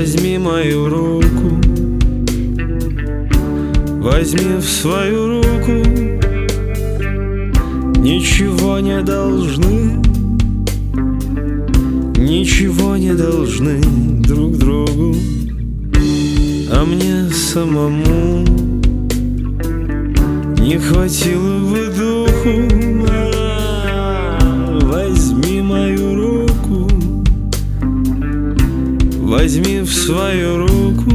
Возьми мою руку, возьми в свою руку. Ничего не должны, ничего не должны друг другу, а мне самому не хватило бы духу. Возьми мою руку, возьми в свою руку.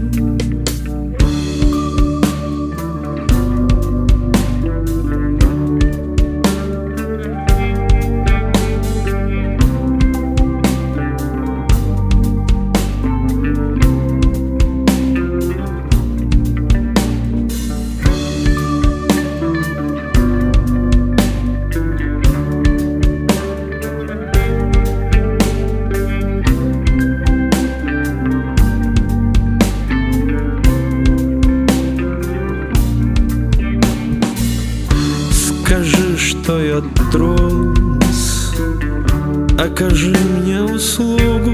Скажи, что я трус, окажи мне услугу.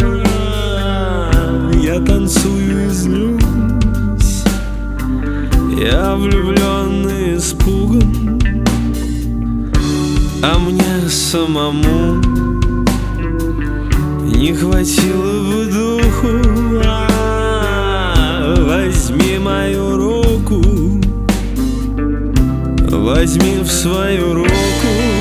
Я танцую и злюсь, я влюблен и испуган, а мне самому не хватило бы духу. Возьми мою руку, возьми в свою руку.